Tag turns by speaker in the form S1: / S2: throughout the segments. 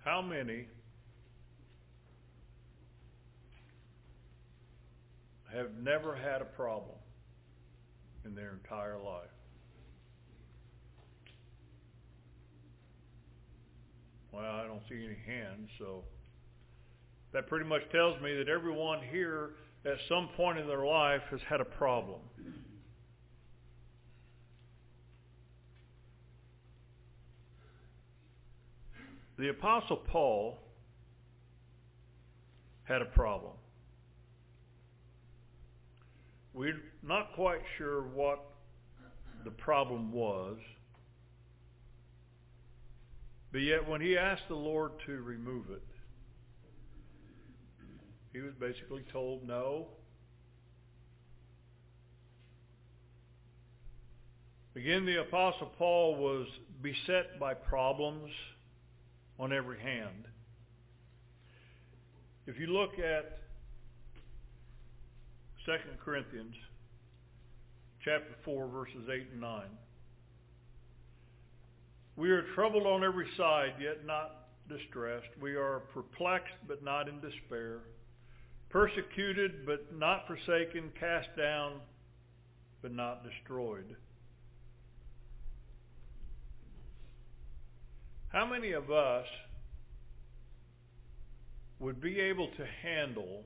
S1: How many have never had a problem in their entire life? Well, I don't see any hands, so that pretty much tells me that everyone here at some point in their life has had a problem. The Apostle Paul had a problem. We're not quite sure what the problem was, but yet when he asked the Lord to remove it, he was basically told no. Again, the Apostle Paul was beset by problems on every hand. If you look at 2 Corinthians chapter 4, verses 8 and 9, we are troubled on every side, yet not distressed. We are perplexed, but not in despair. Persecuted, but not forsaken. Cast down, but not destroyed. How many of us would be able to handle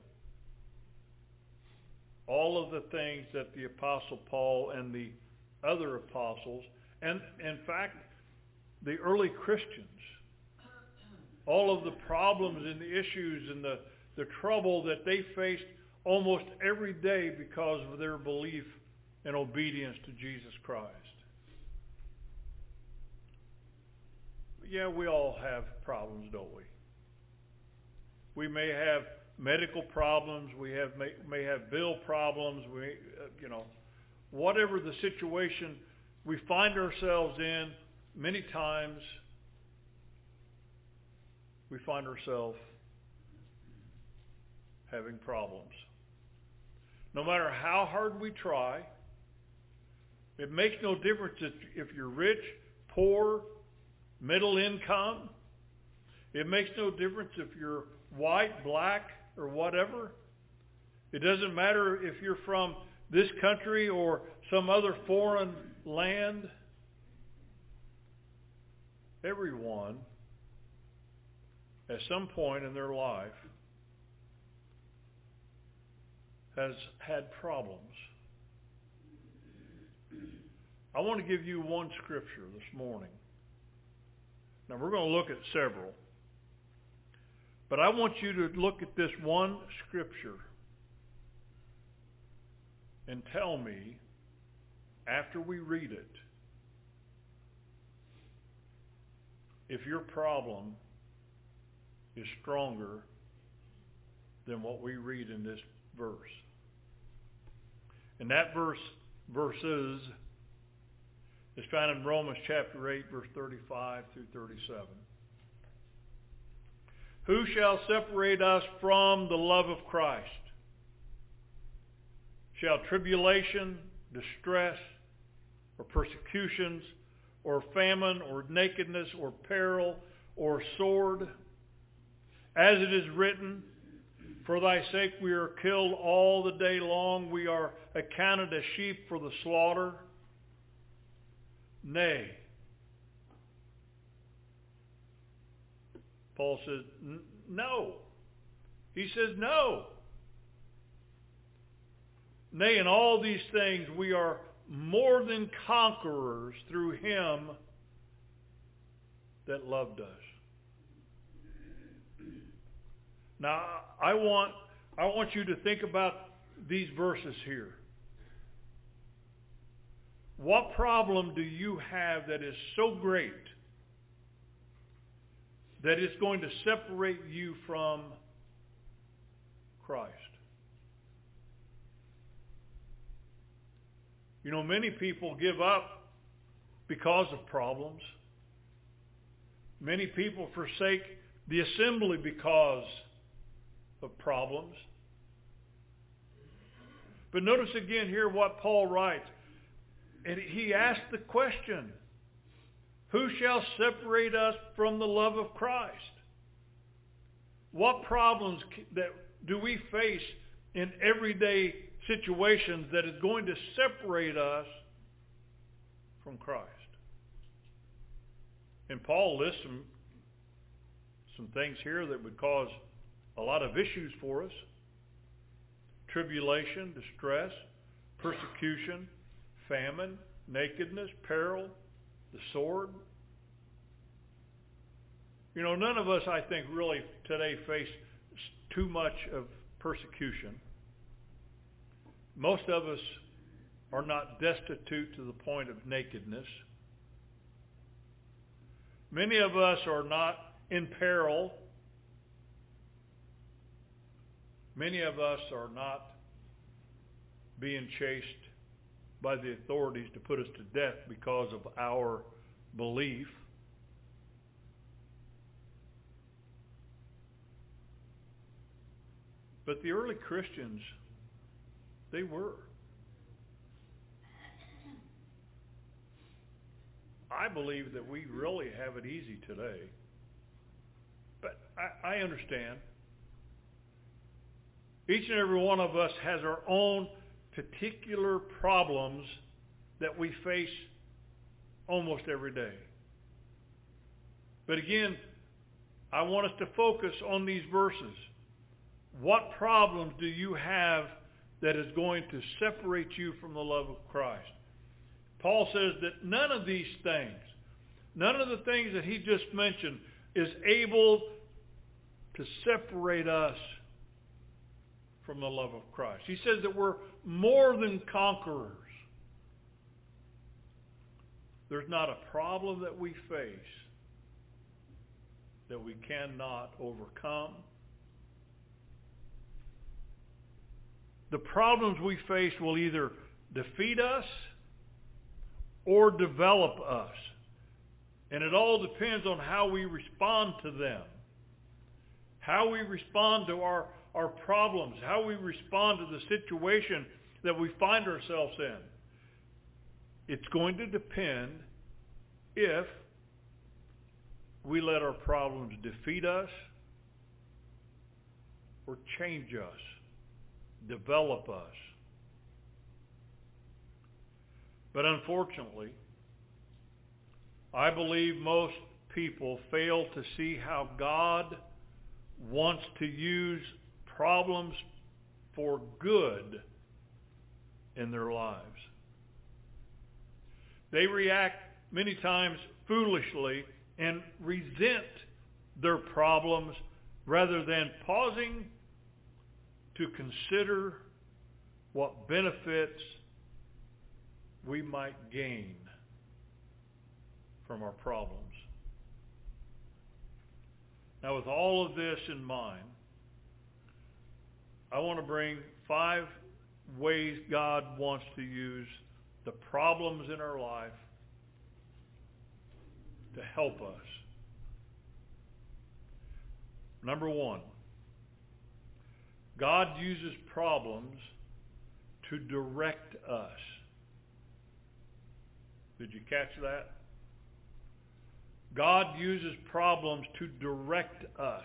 S1: all of the things that the Apostle Paul and the other apostles, and in fact, the early Christians, all of the problems and the issues and the trouble that they faced almost every day because of their belief and obedience to Jesus Christ? Yeah, we all have problems, don't we? We may have medical problems. We may have bill problems. Whatever the situation we find ourselves in, many times we find ourselves having problems. No matter how hard we try, it makes no difference if you're rich, poor, middle income. It makes no difference if you're white, black, or whatever. It doesn't matter if you're from this country or some other foreign land. Everyone, at some point in their life, has had problems. I want to give you one scripture this morning. Now, we're going to look at several. But I want you to look at this one scripture and tell me, after we read it, if your problem is stronger than what we read in this verse. And that verses is found in Romans chapter 8, verse 35 through 37. Who shall separate us from the love of Christ? Shall tribulation, distress, or persecutions, or famine, or nakedness, or peril, or sword? As it is written, for thy sake we are killed all the day long. We are accounted as sheep for the slaughter. Nay. Paul says, no. He says, no. Nay, in all these things we are more than conquerors through him that loved us. Now, I want you to think about these verses here. What problem do you have that is so great that it's going to separate you from Christ? You know, many people give up because of problems. Many people forsake the assembly because of problems. But notice again here what Paul writes. And he asked the question, who shall separate us from the love of Christ? What problems that do we face in everyday situations that is going to separate us from Christ? And Paul lists some things here that would cause a lot of issues for us. Tribulation, distress, persecution, famine, nakedness, peril, the sword. You know, none of us, I think, really today face too much of persecution. Most of us are not destitute to the point of nakedness. Many of us are not in peril. Many of us are not being chased by the authorities to put us to death because of our belief. But the early Christians, they were. I believe that we really have it easy today. But I understand. Each and every one of us has our own particular problems that we face almost every day. But again, I want us to focus on these verses. What problems do you have that is going to separate you from the love of Christ? Paul says that none of these things, none of the things that he just mentioned is able to separate us from the love of Christ. He says that we're more than conquerors. There's not a problem that we face that we cannot overcome. The problems we face will either defeat us or develop us. And it all depends on how we respond to them. How we respond to our problems. How we respond to the situation that we find ourselves in. It's going to depend if we let our problems defeat us or change us, develop us. But unfortunately, I believe most people fail to see how God wants to use problems for good in their lives. They react many times foolishly and resent their problems rather than pausing to consider what benefits we might gain from our problems. Now, with all of this in mind, I want to bring 5 ways God wants to use the problems in our life to help us. Number 1, God uses problems to direct us. Did you catch that? God uses problems to direct us.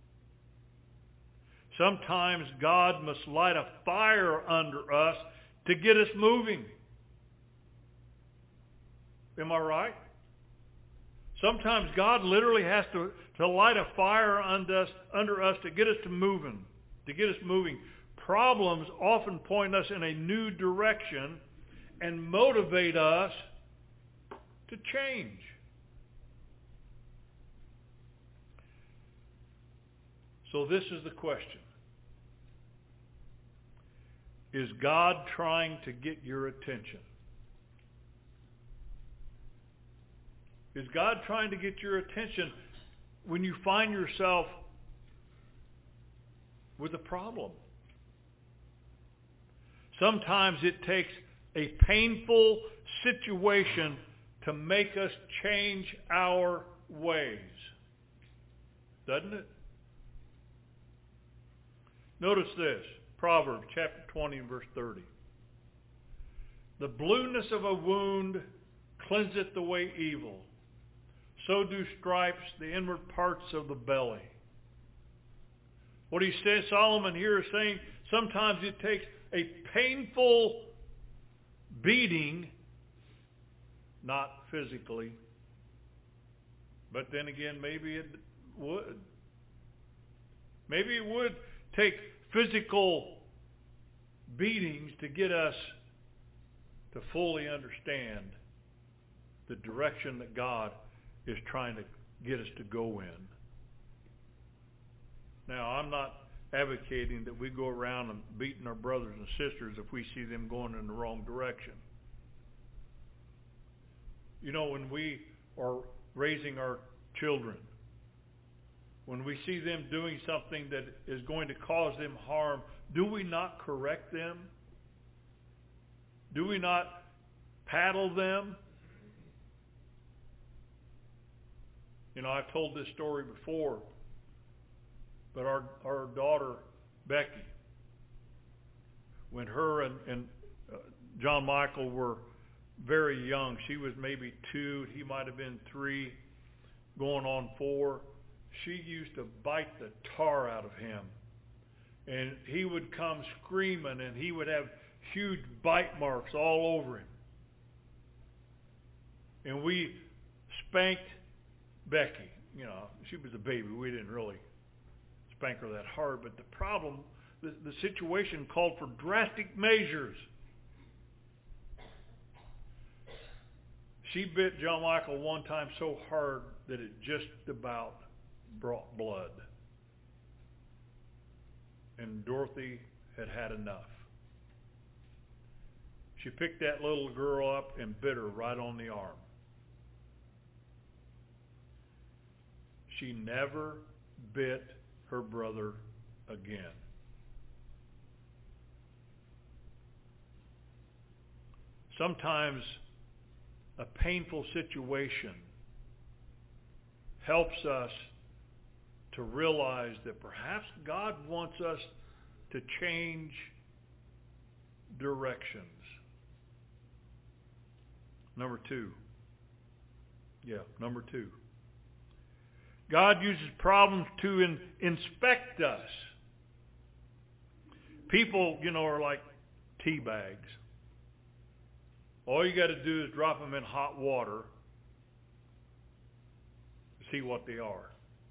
S1: Sometimes God must light a fire under us to get us moving. Am I right? Sometimes God literally has to light a fire under us to get us to moving, to get us moving. Problems often point us in a new direction and motivate us to change. So this is the question. Is God trying to get your attention? Is God trying to get your attention when you find yourself with a problem? Sometimes it takes a painful situation to make us change our ways. Doesn't it? Notice this, Proverbs chapter 20 and verse 30. The blueness of a wound cleanseth away evil. So do stripes the inward parts of the belly. What he says, Solomon here is saying, sometimes it takes a painful beating, not physically, but then again, maybe it would. Maybe it would take physical beatings to get us to fully understand the direction that God is trying to get us to go in. Now, I'm not advocating that we go around and beating our brothers and sisters if we see them going in the wrong direction. You know, when we are raising our children, when we see them doing something that is going to cause them harm, do we not correct them? Do we not paddle them? You know, I've told this story before, but our daughter, Becky, when her and John Michael were very young, she was maybe 2, he might have been 3, going on 4, she used to bite the tar out of him. And he would come screaming, and he would have huge bite marks all over him. And we spanked Becky. You know, she was a baby. We didn't really spank her that hard. But the problem, the situation called for drastic measures. She bit John Michael one time so hard that it just about brought blood. And Dorothy had had enough. She picked that little girl up and bit her right on the arm. She never bit her brother again. Sometimes a painful situation helps us to realize that perhaps God wants us to change directions. Number 2. God uses problems to inspect us. People, you know, are like tea bags. All you got to do is drop them in hot water to see what they are.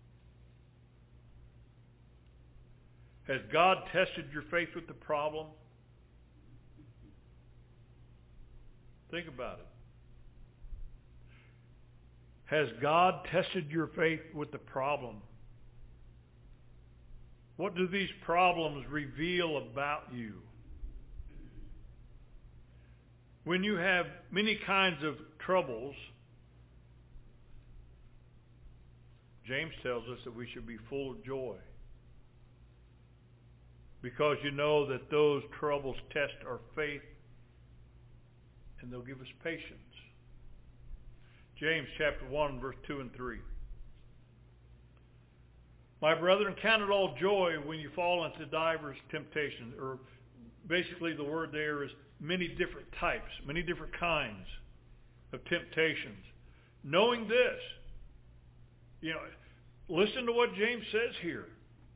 S1: Has God tested your faith with the problem? Think about it. Has God tested your faith with the problem? What do these problems reveal about you? When you have many kinds of troubles, James tells us that we should be full of joy, because you know that those troubles test our faith and they'll give us patience. James chapter 1, verse 2 and 3. My brethren, count it all joy when you fall into divers temptations. Or basically the word there is many different types, many different kinds of temptations. Knowing this, you know, listen to what James says here.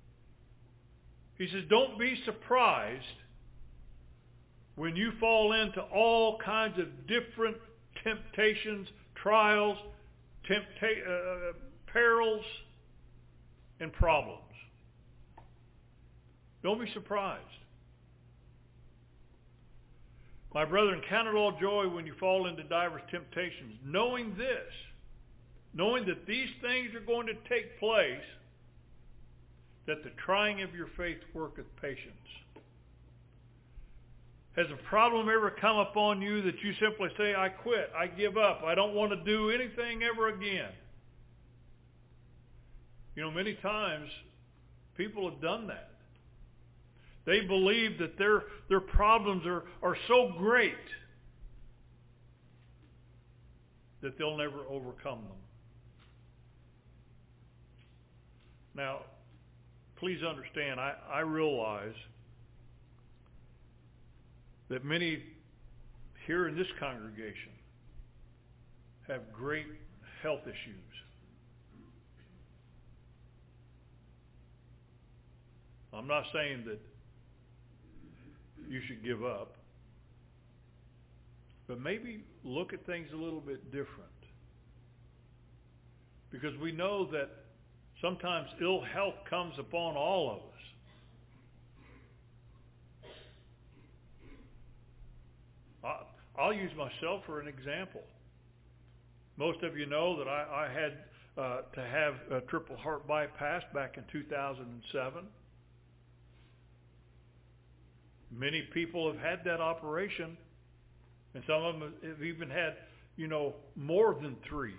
S1: He says, don't be surprised when you fall into all kinds of different temptations, trials, perils, and problems. Don't be surprised. My brethren, count it all joy when you fall into diverse temptations, knowing this, knowing that these things are going to take place, that the trying of your faith worketh patience. Has a problem ever come upon you that you simply say, I quit, I give up, I don't want to do anything ever again? You know, many times people have done that. They believe that their problems are so great that they'll never overcome them. Now, please understand, I realize that many here in this congregation have great health issues. I'm not saying that you should give up, but maybe look at things a little bit different. Because we know that sometimes ill health comes upon all of us. I'll use myself for an example. Most of you know that I had to have a triple heart bypass back in 2007. Many people have had that operation, and some of them have even had, more than 3.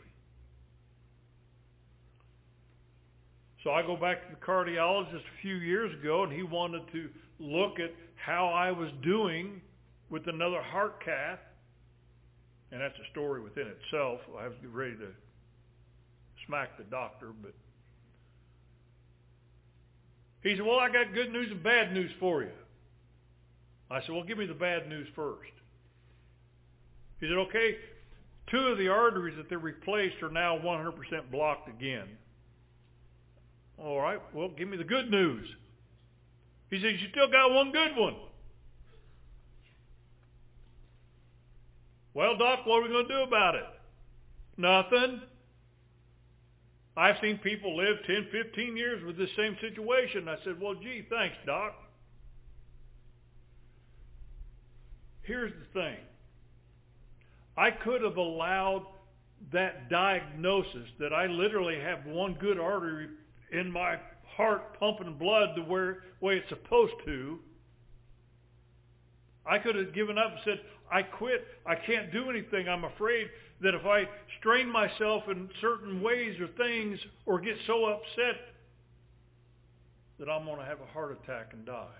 S1: So I go back to the cardiologist a few years ago, and he wanted to look at how I was doing with another heart cath. And that's a story within itself. I was ready to smack the doctor, but he said, well, I got good news and bad news for you. I said, well, give me the bad news first. He said, okay, 2 of the arteries that they replaced are now 100% blocked again. All right, well, give me the good news. He said, you still got one good one. Well, Doc, what are we going to do about it? Nothing. I've seen people live 10, 15 years with this same situation. I said, well, gee, thanks, Doc. Here's the thing. I could have allowed that diagnosis that I literally have one good artery in my heart pumping blood the way it's supposed to. I could have given up and said, I quit. I can't do anything. I'm afraid that if I strain myself in certain ways or things or get so upset that I'm going to have a heart attack and die.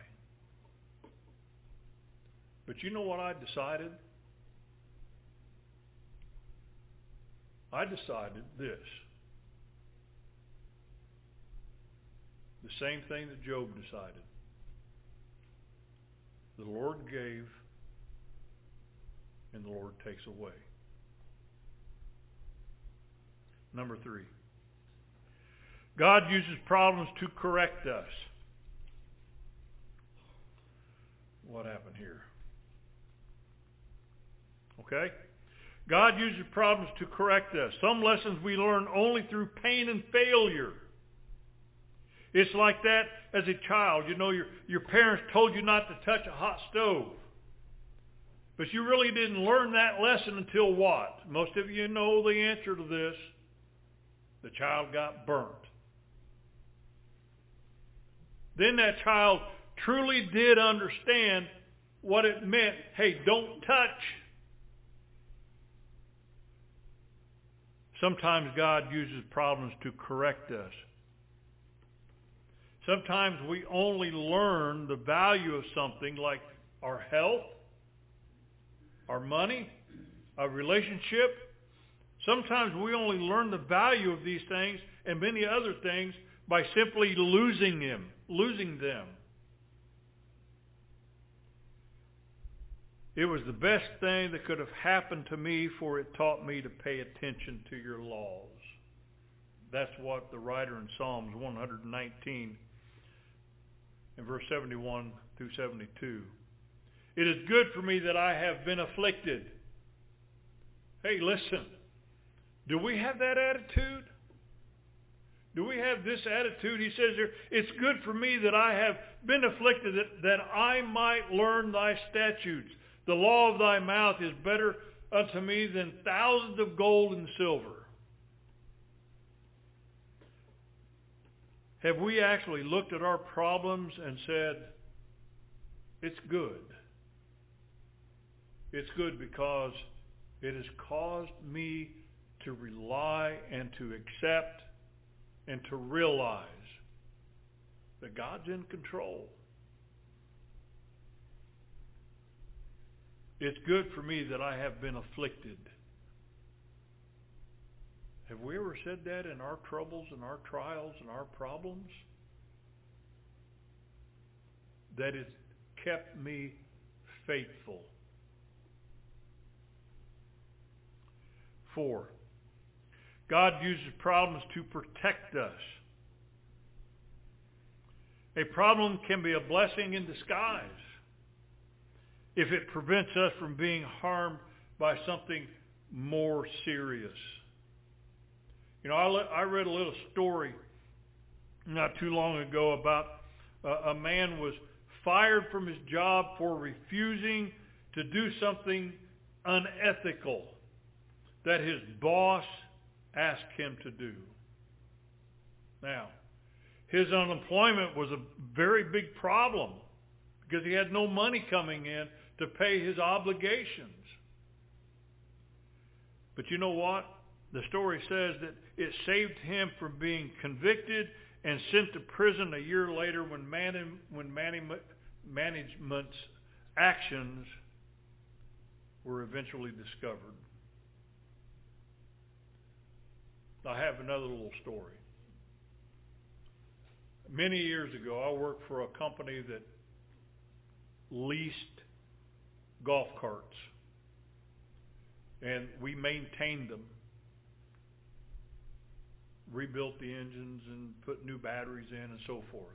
S1: But you know what I decided? I decided this. The same thing that Job decided. The Lord gave, and the Lord takes away. Number 3. God uses problems to correct us. What happened here? Okay? God uses problems to correct us. Some lessons we learn only through pain and failure. It's like that as a child. Your parents told you not to touch a hot stove. But you really didn't learn that lesson until what? Most of you know the answer to this. The child got burnt. Then that child truly did understand what it meant. Hey, don't touch. Sometimes God uses problems to correct us. Sometimes we only learn the value of something like our health, our money, our relationship. Sometimes we only learn the value of these things and many other things by simply losing them. It was the best thing that could have happened to me, for it taught me to pay attention to your laws. That's what the writer in Psalms 119 in verse 71 through 72. It is good for me that I have been afflicted. Hey, listen. Do we have that attitude? Do we have this attitude? He says here, it's good for me that I have been afflicted, that I might learn thy statutes. The law of thy mouth is better unto me than thousands of gold and silver. Have we actually looked at our problems and said, it's good? It's good because it has caused me to rely and to accept and to realize that God's in control. It's good for me that I have been afflicted. Have we ever said that in our troubles and our trials and our problems? That it's kept me faithful. 4, God uses problems to protect us. A problem can be a blessing in disguise if it prevents us from being harmed by something more serious. You know, I read a little story not too long ago about a man was fired from his job for refusing to do something unethical that his boss asked him to do. Now, his unemployment was a very big problem because he had no money coming in to pay his obligations. But you know what? The story says that it saved him from being convicted and sent to prison a year later when management's actions were eventually discovered. I have another little story. Many years ago, I worked for a company that leased golf carts, and we maintained them, rebuilt the engines and put new batteries in and so forth.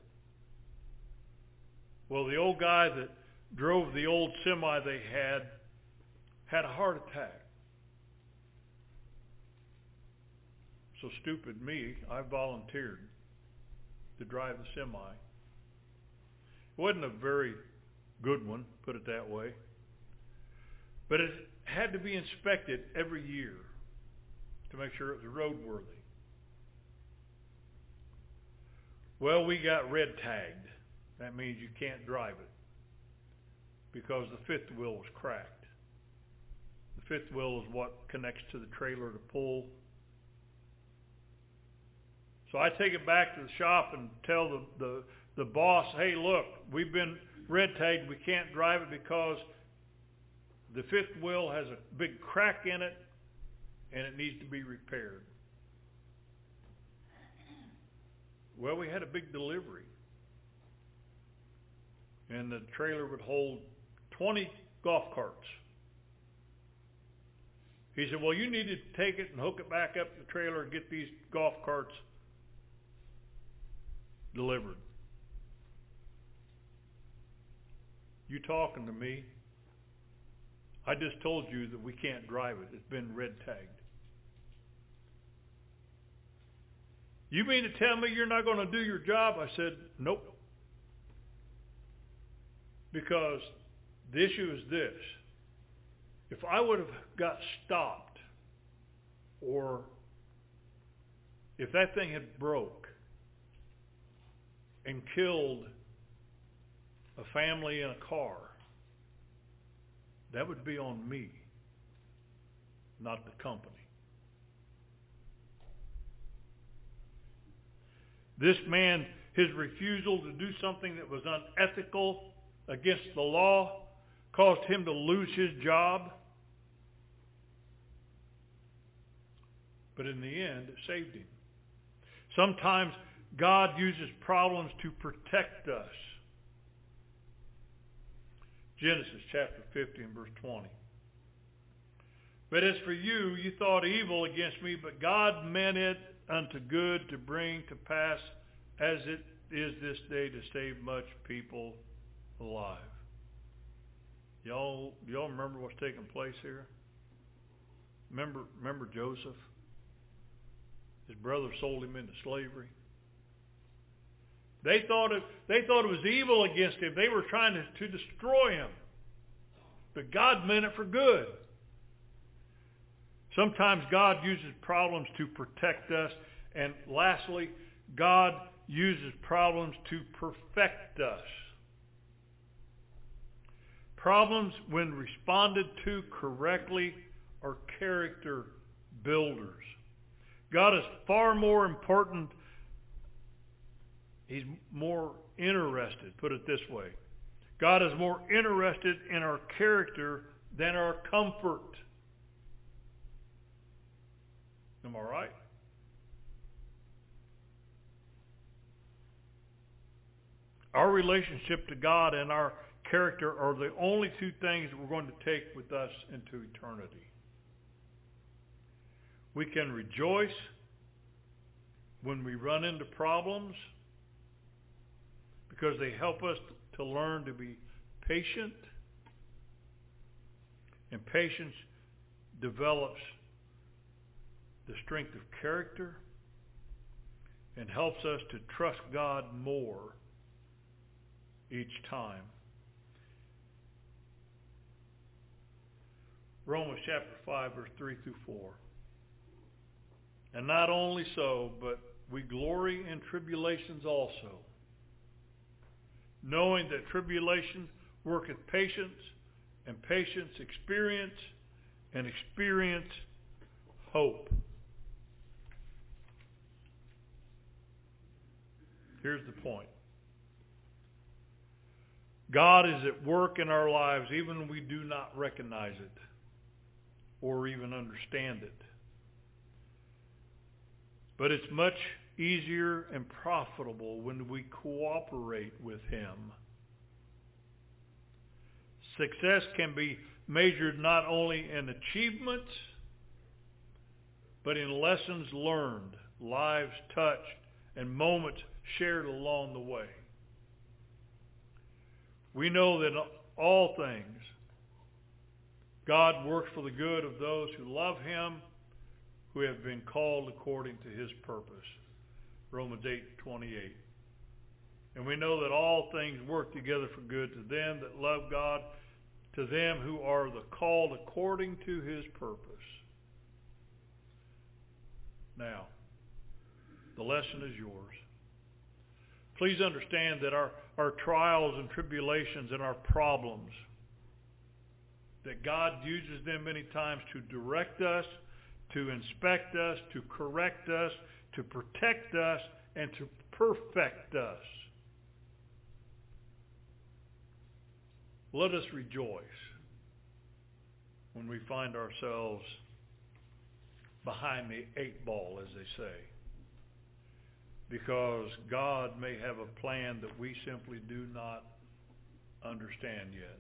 S1: Well, the old guy that drove the old semi they had a heart attack. So stupid me, I volunteered to drive the semi. It wasn't a very good one, put it that way. But it had to be inspected every year to make sure it was roadworthy. Well, we got red tagged. That means you can't drive it because the fifth wheel was cracked. The fifth wheel is what connects to the trailer to pull. So I take it back to the shop and tell the boss, hey, look, we've been red tagged. We can't drive it because the fifth wheel has a big crack in it and it needs to be repaired. Well, we had a big delivery, and the trailer would hold 20 golf carts. He said, well, you need to take it and hook it back up to the trailer and get these golf carts delivered. You talking to me? I just told you that we can't drive it. It's been red tagged. You mean to tell me you're not going to do your job? I said, nope. Because the issue is this. If I would have got stopped, or if that thing had broke and killed a family in a car, that would be on me, not the company. This man, his refusal to do something that was unethical against the law caused him to lose his job. But in the end, it saved him. Sometimes God uses problems to protect us. Genesis chapter 50 and verse 20. But as for you, you thought evil against me, but God meant it unto good to bring to pass as it is this day to save much people alive. Y'all remember what's taking place here? Remember Joseph? His brother sold him into slavery. They thought it was evil against him. They were trying to destroy him. But God meant it for good. Sometimes God uses problems to protect us. And lastly, God uses problems to perfect us. Problems, when responded to correctly, are character builders. God is far more important. He's more interested, put it this way. God is more interested in our character than our comfort. Am I right? Our relationship to God and our character are the only two things we're going to take with us into eternity. We can rejoice when we run into problems because they help us to learn to be patient, and patience develops the strength of character and helps us to trust God more each time. Romans chapter 5, verse 3 through 4. And not only so, but we glory in tribulations also, knowing that tribulation worketh patience, and patience experience, and experience hope. Here's the point. God is at work in our lives even when we do not recognize it or even understand it. But it's much easier and profitable when we cooperate with Him. Success can be measured not only in achievements, but in lessons learned, lives touched, and moments shared along the way. We know that in all things, God works for the good of those who love Him, who have been called according to His purpose. Romans 8:28. And we know that all things work together for good to them that love God, to them who are the called according to His purpose. Now, the lesson is yours. Please understand that our trials and tribulations and our problems, that God uses them many times to direct us, to inspect us, to correct us, to protect us, and to perfect us. Let us rejoice when we find ourselves behind the 8 ball, as they say, because God may have a plan that we simply do not understand yet.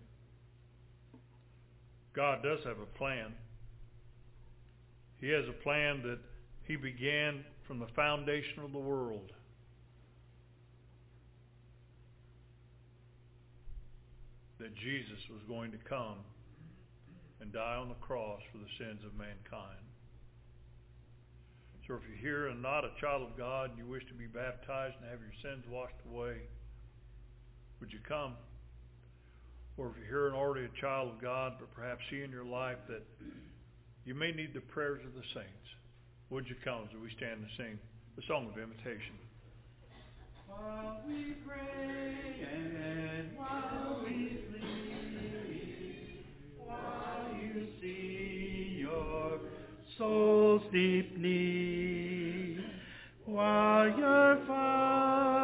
S1: God does have a plan. He has a plan that He began from the foundation of the world. That Jesus was going to come and die on the cross for the sins of mankind. So if you're here and not a child of God and you wish to be baptized and have your sins washed away, would you come? Or if you're here and already a child of God, but perhaps see in your life that you may need the prayers of the saints, would you come as we stand and sing the song of invitation?
S2: While we pray and while we sleep, while you see your soul's deep need, while your